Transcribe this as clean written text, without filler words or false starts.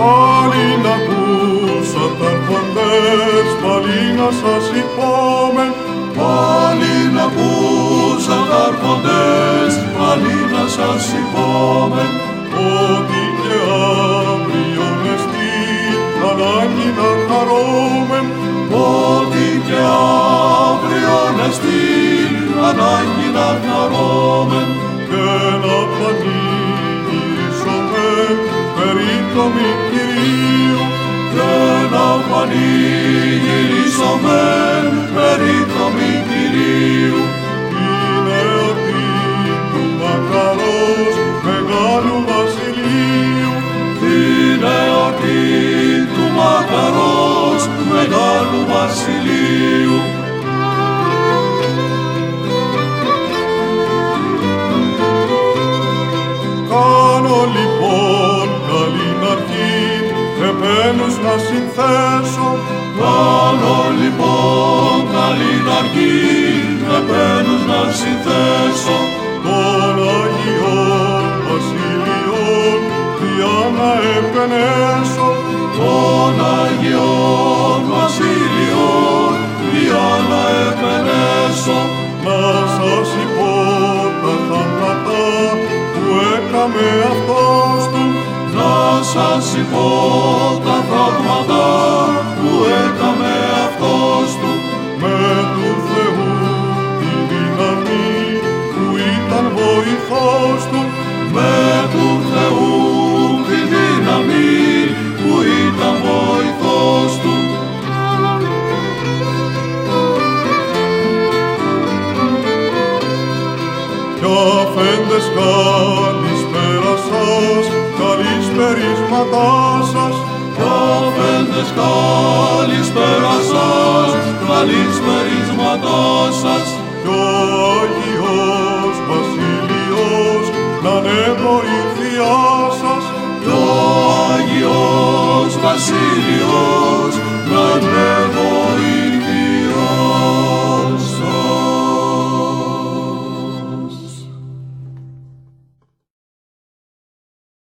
Πάλι να ακούσω τα αρχοντές, πάλι να σας υπόμεν. Πάλι να ακούσω τα αρχοντές, πάλι να σας υπόμεν. Ότι και αύριον εστίν ανάγκη να χαρόμεν. Ότι και αύριον εστίν ανάγκη να χαρόμεν. Και να πανηγυρίσομεν περί το μη Κυρίου. Και να πανηγυρίσομεν περί το μη Κυρίου. Είναι αυτή του μακαρός μεγάλου βασιλείου. Είναι αυτή του μακαρός μεγάλου βασιλείου. Κάνω λοιπόν καλήν αρχήν επένους να συνθέσω. Κάνω λοιπόν καλήν αρχήν επένους να συνθέσω. Των Αγιών Βασιλειών διά να επενέσω. Των Αγιών Βασιλειών διά να επενέσω. Να σας υπό τα θαύματα που έκαμε αυτός του. Να σας υπώ τα θαύματα που έκαμε αυτός του. Με του Θεού τη δύναμη που ήταν βοηθός του. Με του Θεού τη δύναμη που ήταν βοηθός του. Κι αφέντες καλησπέρα σας, καλησπερίσματά σας. Κι αφέντες καλησπέρα σας, καλησπερίσματά σας. Κι ο Αγιός Βασιλειός να είναι βοήθειά σας. Κι ο Αγιός Βασιλειός